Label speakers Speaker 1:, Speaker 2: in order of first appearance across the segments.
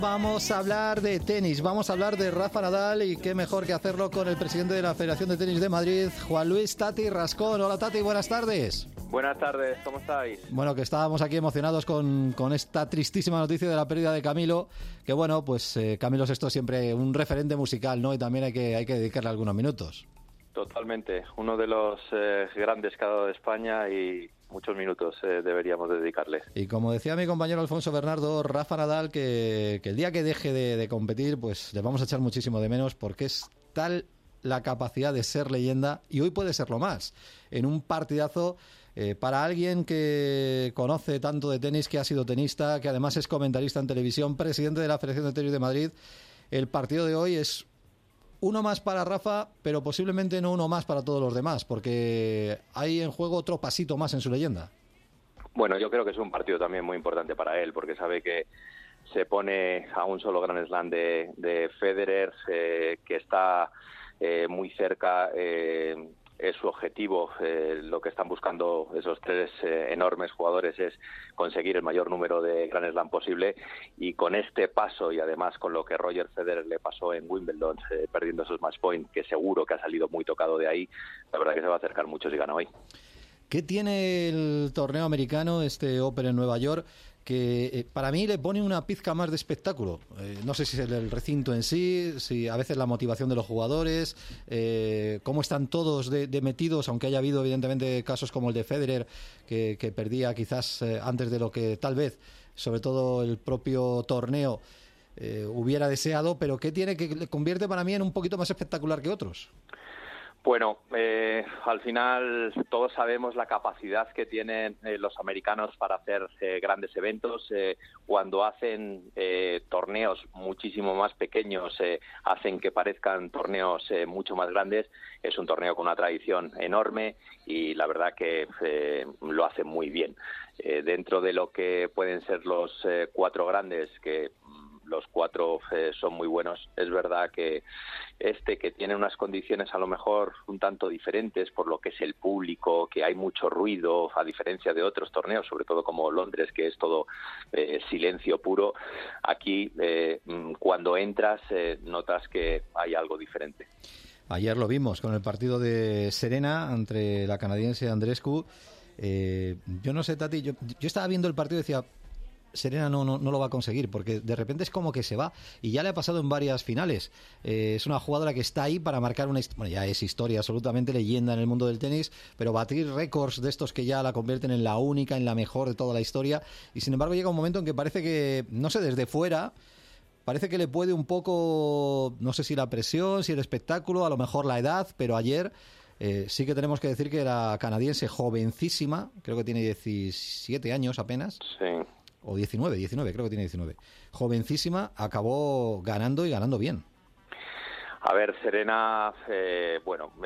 Speaker 1: Vamos a hablar de tenis, vamos a hablar de Rafa Nadal y qué mejor que hacerlo con el presidente de la Federación de Tenis de Madrid, Juan Luis Tati Rascón. Hola Tati, buenas tardes.
Speaker 2: Buenas tardes, ¿cómo estáis?
Speaker 1: Bueno, que estábamos aquí emocionados con esta tristísima noticia de la pérdida de Camilo, que bueno, pues Camilo Sesto es siempre un referente musical, ¿no? Y también hay que dedicarle algunos minutos.
Speaker 2: Totalmente, uno de los grandes que ha dado de España y muchos minutos deberíamos dedicarle.
Speaker 1: Y como decía mi compañero Alfonso Bernardo, Rafa Nadal, que el día que deje de competir, pues le vamos a echar muchísimo de menos porque es tal la capacidad de ser leyenda, y hoy puede serlo más, en un partidazo para alguien que conoce tanto de tenis, que ha sido tenista, que además es comentarista en televisión, presidente de la Federación de Tenis de Madrid. El partido de hoy es uno más para Rafa, pero posiblemente no uno más para todos los demás, porque hay en juego otro pasito más en su leyenda.
Speaker 2: Bueno, yo creo que es un partido también muy importante para él, porque sabe que se pone a un solo Grand Slam de Federer, que está muy cerca. Es su objetivo, lo que están buscando esos tres enormes jugadores es conseguir el mayor número de Grand Slam posible, y con este paso y además con lo que Roger Federer le pasó en Wimbledon, perdiendo esos match point, que seguro que ha salido muy tocado de ahí, la verdad que se va a acercar mucho si gana hoy.
Speaker 1: ¿Qué tiene el torneo americano, este Open en Nueva York, que para mí le pone una pizca más de espectáculo? No sé si es el recinto en sí, si a veces la motivación de los jugadores, cómo están todos de metidos, aunque haya habido evidentemente casos como el de Federer, que perdía quizás antes de lo que tal vez, sobre todo el propio torneo, hubiera deseado, pero ¿qué tiene que le convierte para mí en un poquito más espectacular que otros?
Speaker 2: Bueno, al final todos sabemos la capacidad que tienen los americanos para hacer grandes eventos. Cuando hacen torneos muchísimo más pequeños, hacen que parezcan torneos mucho más grandes. Es un torneo con una tradición enorme y la verdad que lo hacen muy bien. Dentro de lo que pueden ser los cuatro grandes, que los cuatro son muy buenos, es verdad que que tiene unas condiciones a lo mejor un tanto diferentes por lo que es el público, que hay mucho ruido, a diferencia de otros torneos, sobre todo como Londres, que es todo silencio puro. Aquí, cuando entras, notas que hay algo diferente.
Speaker 1: Ayer lo vimos con el partido de Serena entre la canadiense Andreescu. Yo no sé, Tati, yo estaba viendo el partido y decía, Serena no lo va a conseguir, porque de repente es como que se va, y ya le ha pasado en varias finales. Es una jugadora que está ahí para marcar ya es historia, absolutamente leyenda en el mundo del tenis, pero batir récords de estos que ya la convierten en la única, en la mejor de toda la historia, y sin embargo llega un momento en que parece que, no sé, desde fuera parece que le puede un poco, no sé si la presión, si el espectáculo, a lo mejor la edad, pero ayer sí que tenemos que decir que la canadiense, jovencísima, creo que tiene 17 años apenas.
Speaker 2: Sí.
Speaker 1: O 19, creo que tiene 19. Jovencísima, acabó ganando y ganando bien.
Speaker 2: A ver, Serena, es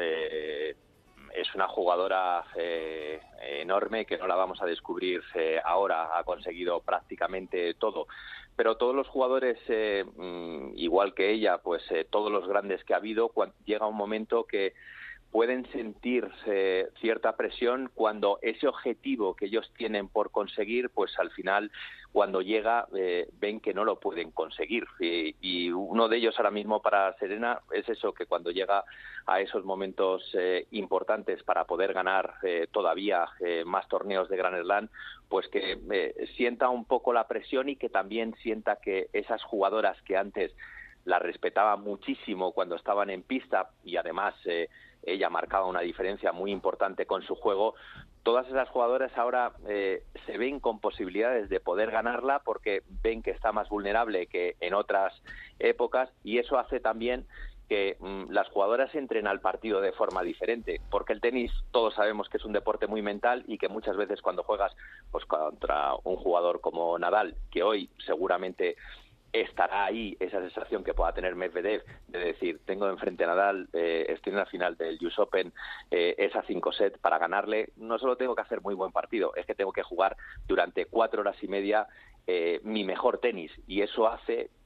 Speaker 2: una jugadora enorme, que no la vamos a descubrir ahora. Ha conseguido prácticamente todo. Pero todos los jugadores, igual que ella, pues todos los grandes que ha habido, llega un momento que pueden sentir cierta presión cuando ese objetivo que ellos tienen por conseguir, pues al final, cuando llega, ven que no lo pueden conseguir. Y uno de ellos ahora mismo para Serena es eso, que cuando llega a esos momentos importantes para poder ganar todavía más torneos de Grand Slam, pues que sienta un poco la presión, y que también sienta que esas jugadoras que antes la respetaba muchísimo cuando estaban en pista, y además ella marcaba una diferencia muy importante con su juego, todas esas jugadoras ahora se ven con posibilidades de poder ganarla, porque ven que está más vulnerable que en otras épocas, y eso hace también que las jugadoras entren al partido de forma diferente, porque el tenis todos sabemos que es un deporte muy mental, y que muchas veces cuando juegas pues contra un jugador como Nadal, que hoy seguramente estará ahí esa sensación que pueda tener Medvedev de decir, tengo enfrente a Nadal, estoy en la final del US Open, es a 5 sets, para ganarle no solo tengo que hacer muy buen partido, es que tengo que jugar durante 4 horas y media mi mejor tenis, y eso hace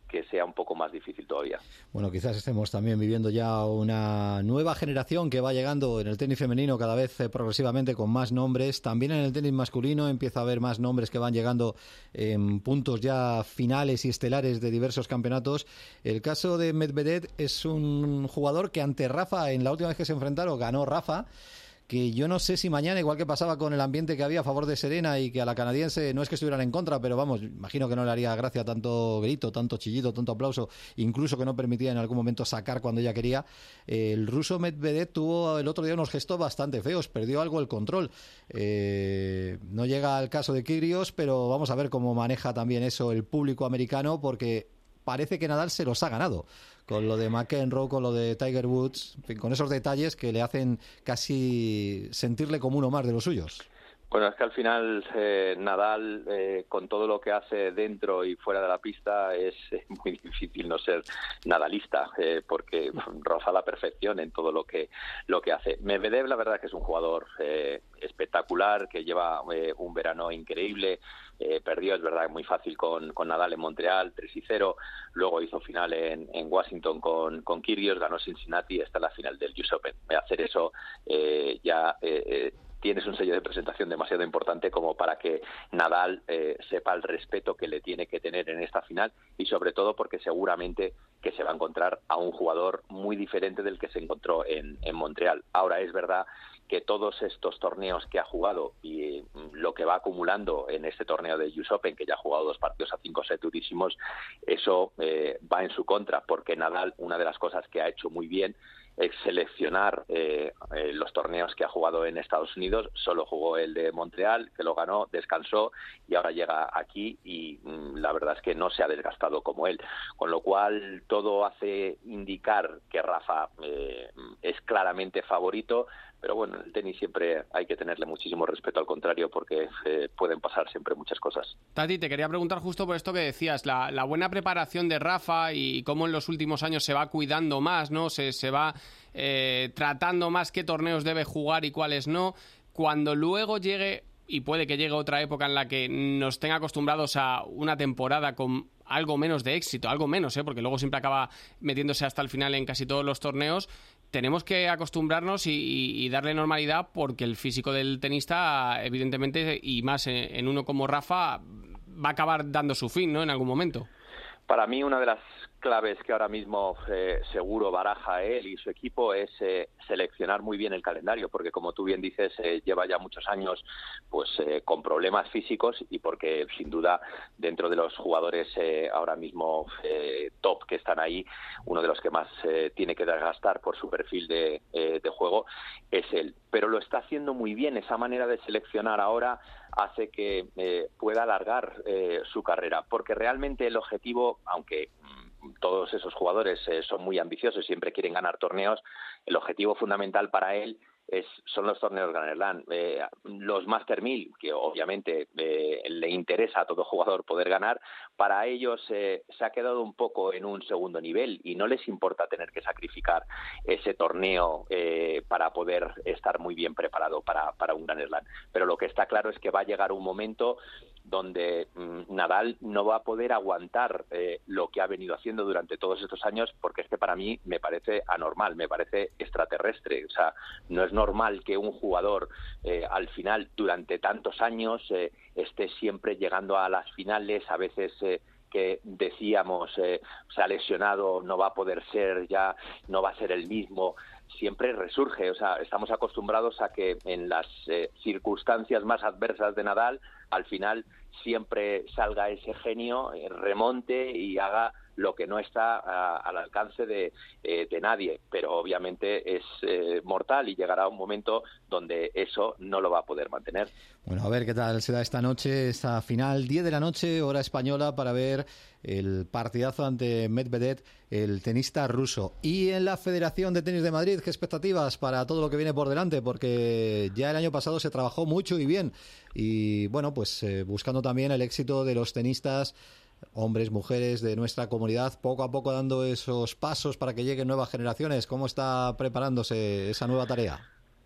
Speaker 2: que sea un poco más difícil todavía.
Speaker 1: Bueno, quizás estemos también viviendo ya una nueva generación que va llegando en el tenis femenino cada vez progresivamente con más nombres. También en el tenis masculino empieza a haber más nombres que van llegando en puntos ya finales y estelares de diversos campeonatos. El caso de Medvedev es un jugador que ante Rafa, en la última vez que se enfrentaron, ganó Rafa, que yo no sé si mañana, igual que pasaba con el ambiente que había a favor de Serena y que a la canadiense no es que estuvieran en contra, pero vamos, imagino que no le haría gracia tanto grito, tanto chillido, tanto aplauso, incluso que no permitía en algún momento sacar cuando ella quería. El ruso Medvedev tuvo el otro día unos gestos bastante feos, perdió algo el control. No llega al caso de Kyrgios, pero vamos a ver cómo maneja también eso el público americano, porque parece que Nadal se los ha ganado, con lo de McEnroe, con lo de Tiger Woods, en fin, con esos detalles que le hacen casi sentirle como uno más de los suyos.
Speaker 2: Bueno, es que al final Nadal, con todo lo que hace dentro y fuera de la pista, es muy difícil no ser nadalista, porque roza la perfección en todo lo que hace. Medvedev, la verdad que es un jugador espectacular, que lleva un verano increíble. Perdió, es verdad, muy fácil con Nadal en Montreal, 3-0. Luego hizo final en Washington con Kyrgios, ganó Cincinnati, está en la final del US Open. Hacer eso tienes un sello de presentación demasiado importante como para que Nadal sepa el respeto que le tiene que tener en esta final, y sobre todo porque seguramente que se va a encontrar a un jugador muy diferente del que se encontró en Montreal. Ahora, es verdad que todos estos torneos que ha jugado y lo que va acumulando en este torneo de US Open, que ya ha jugado 2 partidos a 5 sets durísimos, eso va en su contra, porque Nadal, una de las cosas que ha hecho muy bien es seleccionar los torneos que ha jugado en Estados Unidos. Solo jugó el de Montreal, que lo ganó, descansó y ahora llega aquí y la verdad es que no se ha desgastado como él, con lo cual todo hace indicar que Rafa es claramente favorito. Pero bueno, en el tenis siempre hay que tenerle muchísimo respeto, al contrario, porque pueden pasar siempre muchas cosas.
Speaker 3: Tati, te quería preguntar justo por esto que decías, la buena preparación de Rafa y cómo en los últimos años se va cuidando más, ¿no? Se va tratando más qué torneos debe jugar y cuáles no. Cuando luego llegue, y puede que llegue otra época en la que nos tenga acostumbrados a una temporada con algo menos de éxito, algo menos, porque luego siempre acaba metiéndose hasta el final en casi todos los torneos, tenemos que acostumbrarnos y darle normalidad, porque el físico del tenista, evidentemente, y más en uno como Rafa, va a acabar dando su fin, ¿no?, en algún momento.
Speaker 2: Para mí, una de las claves que ahora mismo seguro baraja él y su equipo es seleccionar muy bien el calendario, porque como tú bien dices, lleva ya muchos años pues con problemas físicos, y porque sin duda dentro de los jugadores ahora mismo top que están ahí, uno de los que más tiene que desgastar por su perfil de juego es él. Pero lo está haciendo muy bien. Esa manera de seleccionar ahora hace que pueda alargar su carrera, porque realmente el objetivo, aunque todos esos jugadores son muy ambiciosos, siempre quieren ganar torneos, el objetivo fundamental para él son los torneos Grand Slam. Los Master 1000, que obviamente le interesa a todo jugador poder ganar, para ellos se ha quedado un poco en un segundo nivel y no les importa tener que sacrificar ese torneo para poder estar muy bien preparado para un Grand Slam. Pero lo que está claro es que va a llegar un momento donde Nadal no va a poder aguantar lo que ha venido haciendo durante todos estos años, porque es que para mí me parece anormal, me parece extraterrestre. O sea, no es normal que un jugador al final, durante tantos años, esté siempre llegando a las finales. A veces que decíamos se ha lesionado, no va a poder ser, ya no va a ser el mismo, siempre resurge. O sea, estamos acostumbrados a que en las circunstancias más adversas de Nadal, al final siempre salga ese genio, remonte y haga lo que no está al alcance de nadie, pero obviamente es mortal y llegará un momento donde eso no lo va a poder mantener.
Speaker 1: Bueno, a ver qué tal se da esta noche, esta final, 10 de la noche, hora española, para ver el partidazo ante Medvedev, el tenista ruso. Y en la Federación de Tenis de Madrid, ¿qué expectativas para todo lo que viene por delante? Porque ya el año pasado se trabajó mucho y bien, y bueno, pues buscando también el éxito de los tenistas, hombres, mujeres de nuestra comunidad, poco a poco dando esos pasos para que lleguen nuevas generaciones. ¿Cómo está preparándose esa nueva tarea?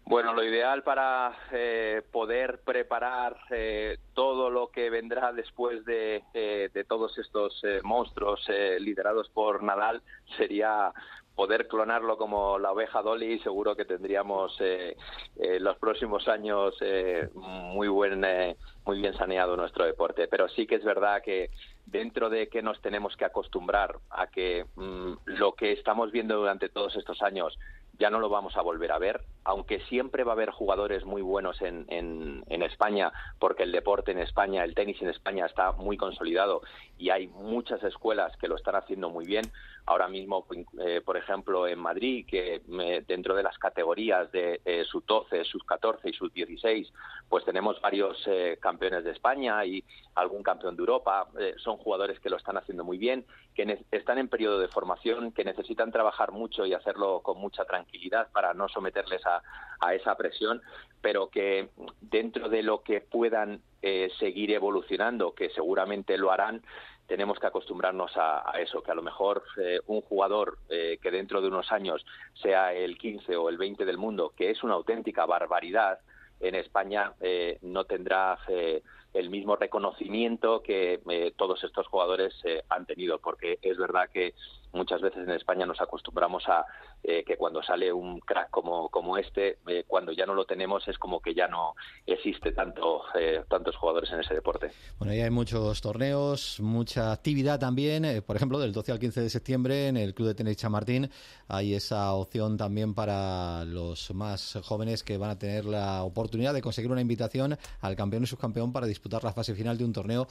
Speaker 2: Bueno, lo ideal para poder preparar todo lo que vendrá después de todos estos monstruos liderados por Nadal sería poder clonarlo como la oveja Dolly. Seguro que tendríamos los próximos años muy bien saneado nuestro deporte. Pero sí que es verdad que dentro de que nos tenemos que acostumbrar a que lo que estamos viendo durante todos estos años ya no lo vamos a volver a ver, aunque siempre va a haber jugadores muy buenos en España, porque el deporte en España, el tenis en España está muy consolidado y hay muchas escuelas que lo están haciendo muy bien. Ahora mismo, por ejemplo, en Madrid, que dentro de las categorías de sub-12, sub-14 y sub-16, pues tenemos varios campeones de España y algún campeón de Europa. Son jugadores que lo están haciendo muy bien, que están en periodo de formación, que necesitan trabajar mucho y hacerlo con mucha tranquilidad para no someterles a esa presión, pero que dentro de lo que puedan seguir evolucionando, que seguramente lo harán, tenemos que acostumbrarnos a eso, que a lo mejor un jugador que dentro de unos años sea el 15 o el 20 del mundo, que es una auténtica barbaridad, en España no tendrá el mismo reconocimiento que todos estos jugadores han tenido, porque es verdad que muchas veces en España nos acostumbramos a que cuando sale un crack como este, cuando ya no lo tenemos es como que ya no existe tantos jugadores en ese deporte.
Speaker 1: Bueno, ya hay muchos torneos, mucha actividad también. Por ejemplo, del 12 al 15 de septiembre en el Club de Tenis Chamartín hay esa opción también para los más jóvenes que van a tener la oportunidad de conseguir una invitación al campeón y subcampeón para disputar la fase final de un torneo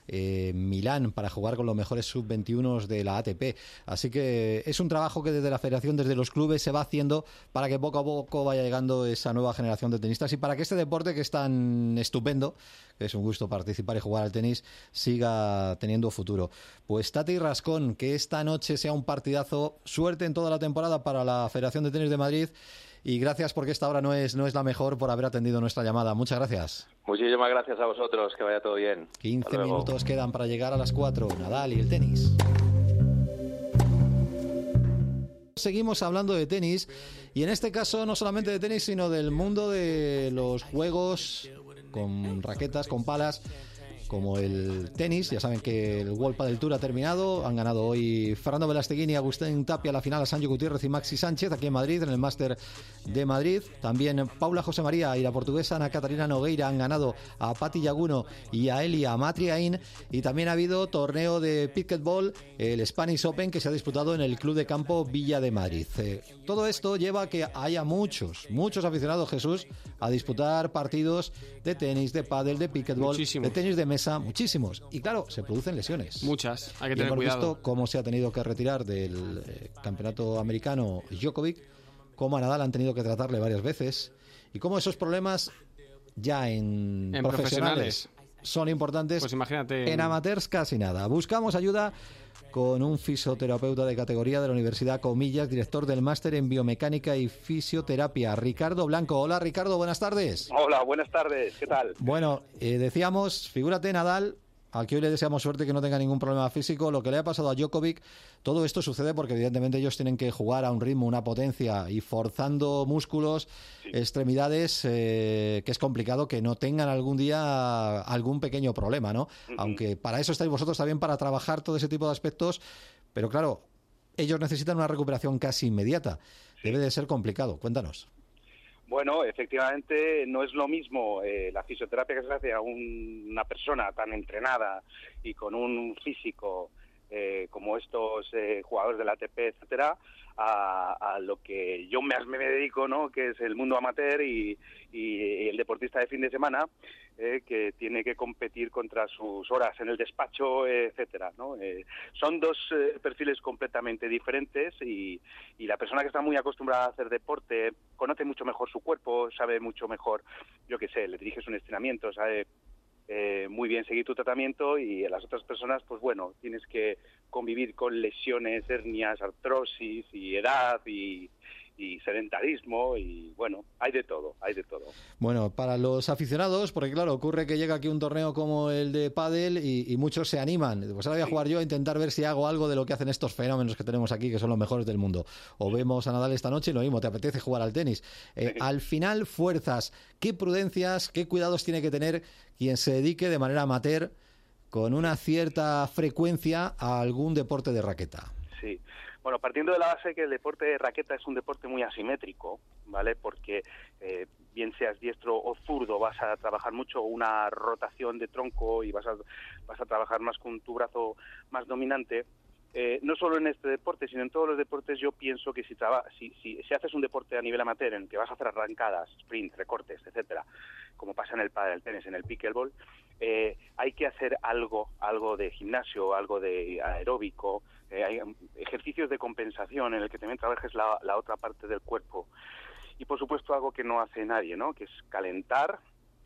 Speaker 1: Milán, para jugar con los mejores sub-21 de la ATP. Así que es un trabajo que desde la federación, desde los clubes, se va haciendo para que poco a poco vaya llegando esa nueva generación de tenistas y para que este deporte, que es tan estupendo, que es un gusto participar y jugar al tenis, siga teniendo futuro. Pues Tati Rascón, que esta noche sea un partidazo. Suerte en toda la temporada para la Federación de Tenis de Madrid. Y gracias, porque esta hora no es la mejor, por haber atendido nuestra llamada. Muchas gracias.
Speaker 2: Muchísimas gracias a vosotros, que vaya todo bien.
Speaker 1: 15 minutos quedan para llegar a las 4. Nadal y el tenis. Seguimos hablando de tenis, y en este caso no solamente de tenis, sino del mundo de los juegos con raquetas, con palas, como el tenis. Ya saben que el World Padel Tour ha terminado. Han ganado hoy Fernando Velasteguín y Agustín Tapia la final, a Sancho Gutiérrez y Maxi Sánchez aquí en Madrid, en el Máster de Madrid. También Paula José María y la portuguesa Ana Catarina Nogueira han ganado a Patti Yaguno y a Elia Matriaín. Y también ha habido torneo de pickleball, el Spanish Open, que se ha disputado en el Club de Campo Villa de Madrid. Todo esto lleva a que haya muchos aficionados, Jesús, a disputar partidos de tenis, de pádel, de pickleball, de tenis de mesa, muchísimos. Y claro, se producen lesiones.
Speaker 3: Muchas, hay que tener
Speaker 1: cuidado. Hemos
Speaker 3: visto
Speaker 1: cómo se ha tenido que retirar del campeonato americano Djokovic, cómo a Nadal han tenido que tratarle varias veces, y cómo esos problemas ya en profesionales son importantes.
Speaker 3: Pues imagínate.
Speaker 1: En amateurs casi nada. Buscamos ayuda con un fisioterapeuta de categoría de la Universidad Comillas, director del máster en biomecánica y fisioterapia, Ricardo Blanco. Hola, Ricardo, buenas tardes.
Speaker 4: Hola, buenas tardes, ¿qué tal?
Speaker 1: Bueno, decíamos, figúrate, Nadal, al que hoy le deseamos suerte, que no tenga ningún problema físico. Lo que le ha pasado a Djokovic, todo esto sucede porque evidentemente ellos tienen que jugar a un ritmo, una potencia, y forzando músculos, extremidades, que es complicado que no tengan algún día algún pequeño problema, ¿no? Aunque para eso estáis vosotros también, para trabajar todo ese tipo de aspectos, pero claro, ellos necesitan una recuperación casi inmediata. Debe de ser complicado. Cuéntanos.
Speaker 4: Bueno, efectivamente no es lo mismo la fisioterapia que se hace a una persona tan entrenada y con un físico como estos jugadores del ATP, etcétera, a lo que yo me dedico, ¿no? Que es el mundo amateur y el deportista de fin de semana, que tiene que competir contra sus horas en el despacho, etcétera, ¿no? Son dos perfiles completamente diferentes, y la persona que está muy acostumbrada a hacer deporte conoce mucho mejor su cuerpo, sabe mucho mejor, yo qué sé, le diriges un estiramiento, sabe muy bien seguir tu tratamiento, y a las otras personas, pues bueno, tienes que convivir con lesiones, hernias, artrosis y edad y y sedentarismo, y bueno, hay de todo.
Speaker 1: Bueno, para los aficionados, porque claro, ocurre que llega aquí un torneo como el de pádel y muchos se animan. Pues ahora voy a jugar yo a intentar ver si hago algo de lo que hacen estos fenómenos que tenemos aquí, que son los mejores del mundo. O vemos a Nadal esta noche y lo mismo, te apetece jugar al tenis. Al final, fuerzas, ¿qué prudencias, qué cuidados tiene que tener quien se dedique de manera amateur con una cierta frecuencia a algún deporte de raqueta?
Speaker 4: Sí. Bueno, partiendo de la base que el deporte de raqueta es un deporte muy asimétrico, ¿vale? Porque bien seas diestro o zurdo, vas a trabajar mucho una rotación de tronco y vas a trabajar más con tu brazo más dominante. No solo en este deporte, sino en todos los deportes, yo pienso que si haces un deporte a nivel amateur en el que vas a hacer arrancadas, sprints, recortes, etcétera, como pasa en el pádel, el tenis, en el pickleball, hay que hacer algo de gimnasio, algo de aeróbico, hay ejercicios de compensación en el que también trabajes la otra parte del cuerpo. Y por supuesto algo que no hace nadie, ¿no? Que es calentar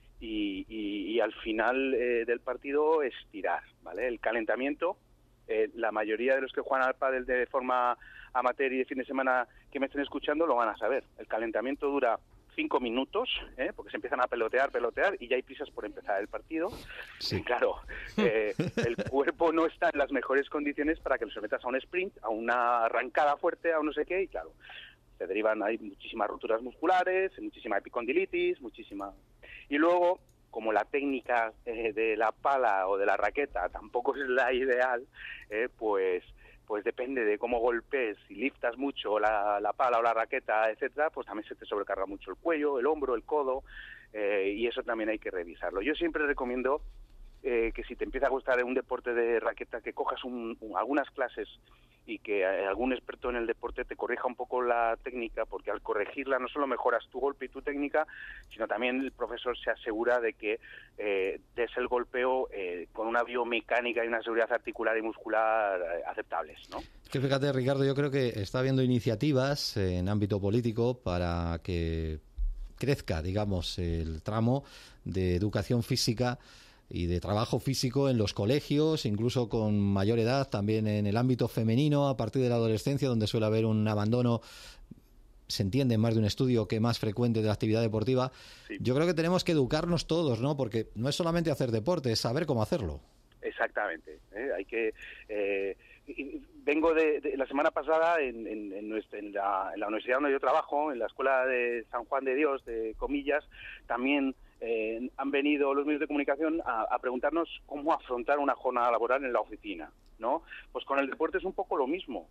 Speaker 4: y al final del partido estirar, ¿vale? El calentamiento, la mayoría de los que juegan al pádel de forma amateur y de fin de semana que me estén escuchando lo van a saber. El calentamiento dura 5 minutos, porque se empiezan a pelotear y ya hay prisas por empezar el partido. Sí. Y claro, el cuerpo no está en las mejores condiciones para que lo sometas a un sprint, a una arrancada fuerte, a un no sé qué, y claro, se derivan, hay muchísimas rupturas musculares, muchísima epicondilitis, y luego, como la técnica de la pala o de la raqueta tampoco es la ideal, pues depende de cómo golpees, si liftas mucho la pala o la raqueta, etcétera, pues también se te sobrecarga mucho el cuello, el hombro, el codo, y eso también hay que revisarlo. Yo siempre recomiendo que si te empieza a gustar un deporte de raqueta, que cojas algunas clases y que algún experto en el deporte te corrija un poco la técnica, porque al corregirla no solo mejoras tu golpe y tu técnica, sino también el profesor se asegura de que des el golpeo con una biomecánica y una seguridad articular y muscular aceptables, ¿no?
Speaker 1: Es que fíjate, Ricardo, yo creo que está habiendo iniciativas en ámbito político para que crezca, digamos, el tramo de educación física y de trabajo físico en los colegios, incluso con mayor edad, también en el ámbito femenino, a partir de la adolescencia, donde suele haber un abandono, se entiende en más de un estudio, que más frecuente de la actividad deportiva. Sí. Yo creo que tenemos que educarnos todos, ¿no? Porque no es solamente hacer deporte, es saber cómo hacerlo.
Speaker 4: Exactamente. Hay que... vengo de la semana pasada en la universidad donde yo trabajo, en la Escuela de San Juan de Dios, de comillas, también han venido los medios de comunicación a preguntarnos cómo afrontar una jornada laboral en la oficina, ¿no? Pues con el deporte es un poco lo mismo,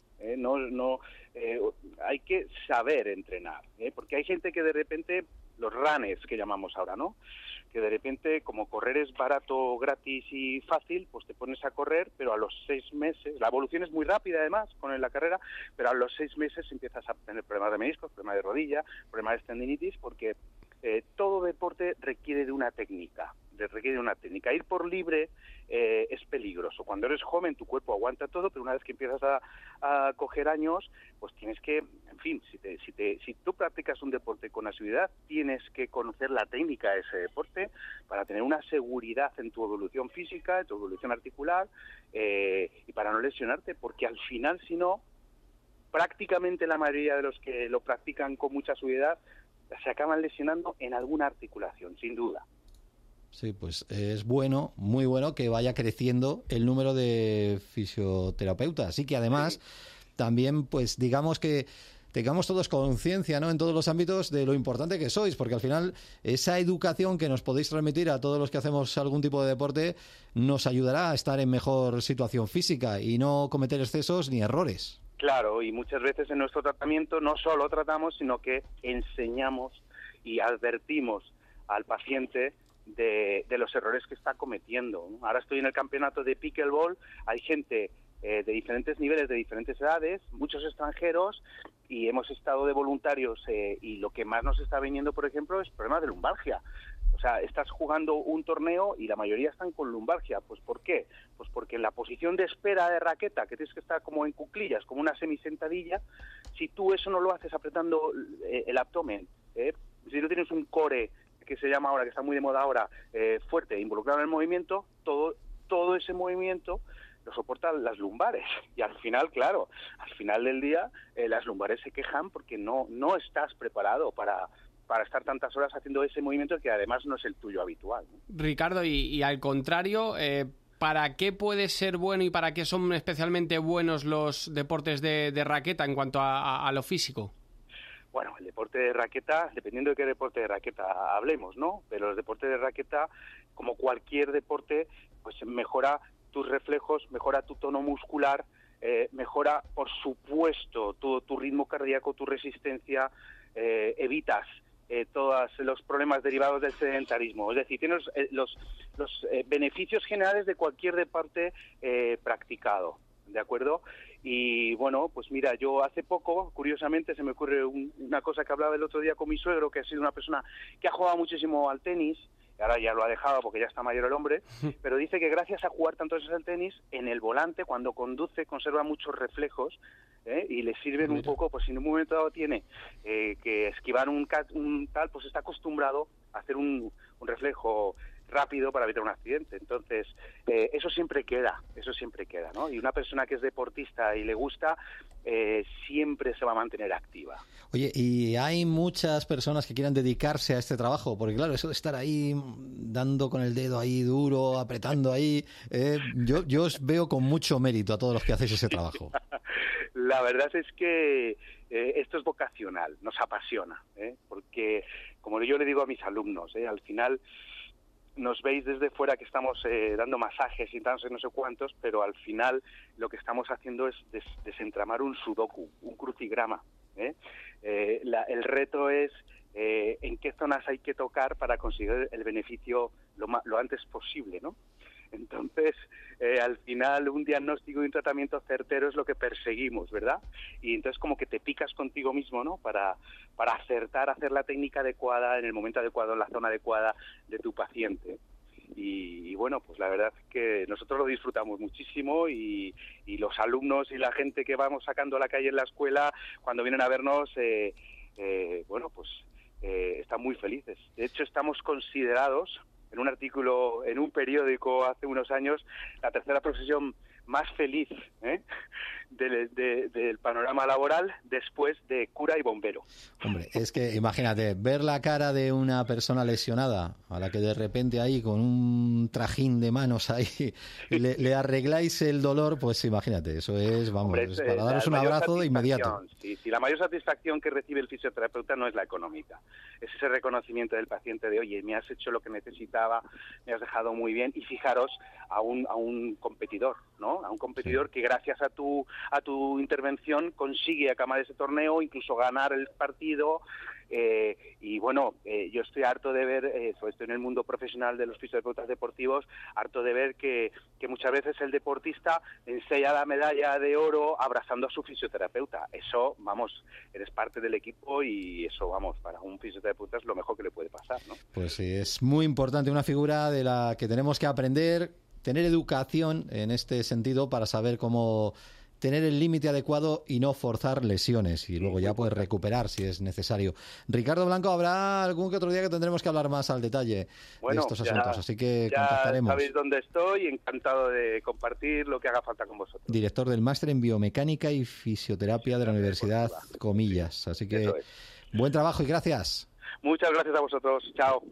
Speaker 4: hay que saber entrenar, porque hay gente que de repente, los runners que llamamos ahora, ¿no? Que de repente, como correr es barato, gratis y fácil, pues te pones a correr, pero a los 6 meses, la evolución es muy rápida además con la carrera, pero a los 6 meses empiezas a tener problemas de meniscos, problemas de rodilla, problemas de tendinitis, porque todo deporte requiere de una técnica. Ir por libre es peligroso. Cuando eres joven tu cuerpo aguanta todo, pero una vez que empiezas a coger años, pues tienes que, en fin, si tú practicas un deporte con asiduidad, tienes que conocer la técnica de ese deporte para tener una seguridad en tu evolución física, en tu evolución articular, y para no lesionarte, porque al final, si no, prácticamente la mayoría de los que lo practican con mucha asiduidad se acaban lesionando en alguna articulación, sin duda.
Speaker 1: Sí, pues es bueno, muy bueno que vaya creciendo el número de fisioterapeutas. Así que además también, pues digamos que tengamos todos conciencia, ¿no?, en todos los ámbitos de lo importante que sois, porque al final esa educación que nos podéis transmitir a todos los que hacemos algún tipo de deporte nos ayudará a estar en mejor situación física y no cometer excesos ni errores.
Speaker 4: Claro, y muchas veces en nuestro tratamiento no solo tratamos, sino que enseñamos y advertimos al paciente de los errores que está cometiendo, ¿no? Ahora estoy en el campeonato de pickleball, hay gente de diferentes niveles, de diferentes edades, muchos extranjeros, y hemos estado de voluntarios, y lo que más nos está viniendo, por ejemplo, es problemas de lumbalgia. O sea, estás jugando un torneo y la mayoría están con lumbalgia. ¿Pues por qué? Pues porque en la posición de espera de raqueta, que tienes que estar como en cuclillas, como una semisentadilla, si tú eso no lo haces apretando el abdomen, si no tienes un core, que se llama ahora, que está muy de moda ahora, fuerte, involucrado en el movimiento, todo ese movimiento lo soportan las lumbares. Y al final, claro, al final del día las lumbares se quejan porque no estás preparado para estar tantas horas haciendo ese movimiento que además no es el tuyo habitual, ¿no?
Speaker 3: Ricardo, y al contrario, ¿para qué puede ser bueno y para qué son especialmente buenos los deportes de raqueta en cuanto a lo físico?
Speaker 4: Bueno, el deporte de raqueta, dependiendo de qué deporte de raqueta hablemos, ¿no? Pero el deporte de raqueta, como cualquier deporte, pues mejora tus reflejos, mejora tu tono muscular, mejora, por supuesto, tu ritmo cardíaco, tu resistencia, evitas todos los problemas derivados del sedentarismo. Es decir, tienes los beneficios generales de cualquier deporte practicado, ¿de acuerdo? Y bueno, pues mira, yo hace poco, curiosamente, se me ocurre una cosa que hablaba el otro día con mi suegro, que ha sido una persona que ha jugado muchísimo al tenis, ahora ya lo ha dejado porque ya está mayor el hombre, pero dice que gracias a jugar tanto veces al tenis, en el volante, cuando conduce, conserva muchos reflejos, y le sirven un poco, pues si en un momento dado tiene que esquivar un tal, pues está acostumbrado a hacer un reflejo rápido para evitar un accidente. Entonces, eso siempre queda, ¿no? Y una persona que es deportista y le gusta, siempre se va a mantener activa.
Speaker 1: Oye, ¿y hay muchas personas que quieran dedicarse a este trabajo? Porque claro, eso de estar ahí dando con el dedo ahí duro, apretando ahí, yo os veo con mucho mérito a todos los que hacéis ese trabajo.
Speaker 4: La verdad es que esto es vocacional, nos apasiona, porque, como yo le digo a mis alumnos, al final nos veis desde fuera que estamos dando masajes y tal, no sé cuántos, pero al final lo que estamos haciendo es desentramar un sudoku, un crucigrama. El reto es en qué zonas hay que tocar para conseguir el beneficio lo antes posible, ¿no? Entonces, al final, un diagnóstico y un tratamiento certero es lo que perseguimos, ¿verdad? Y entonces como que te picas contigo mismo, ¿no? Para acertar, hacer la técnica adecuada, en el momento adecuado, en la zona adecuada de tu paciente. Y bueno, pues la verdad es que nosotros lo disfrutamos muchísimo y los alumnos y la gente que vamos sacando a la calle en la escuela, cuando vienen a vernos, bueno, pues están muy felices. De hecho, estamos considerados, en un artículo en un periódico hace unos años, la tercera profesión más feliz del panorama laboral después de cura y bombero.
Speaker 1: Hombre, es que imagínate, ver la cara de una persona lesionada a la que de repente ahí con un trajín de manos ahí le arregláis el dolor, pues imagínate, eso es, vamos, hombre, es para daros un abrazo de inmediato.
Speaker 4: Sí, la mayor satisfacción que recibe el fisioterapeuta no es la económica, es ese reconocimiento del paciente de, oye, me has hecho lo que necesitaba, me has dejado muy bien, y fijaros a un competidor, ¿no? A un competidor que gracias a tu intervención consigue acabar ese torneo, incluso ganar el partido. Y bueno, yo estoy harto de ver, estoy en el mundo profesional de los fisioterapeutas deportivos, harto de ver que muchas veces el deportista enseña la medalla de oro abrazando a su fisioterapeuta. Eso, vamos, eres parte del equipo y eso, vamos, para un fisioterapeuta es lo mejor que le puede pasar, ¿no?
Speaker 1: Pues sí, es muy importante, una figura de la que tenemos que aprender, tener educación en este sentido para saber cómo tener el límite adecuado y no forzar lesiones y luego ya puedes recuperar si es necesario. Ricardo Blanco, habrá algún que otro día que tendremos que hablar más al detalle de estos asuntos, así que contactaremos.
Speaker 4: Ya sabéis dónde estoy, encantado de compartir lo que haga falta con vosotros.
Speaker 1: Director del Máster en Biomecánica y Fisioterapia de la Universidad Comillas, así que buen trabajo y gracias.
Speaker 4: Muchas gracias a vosotros, chao.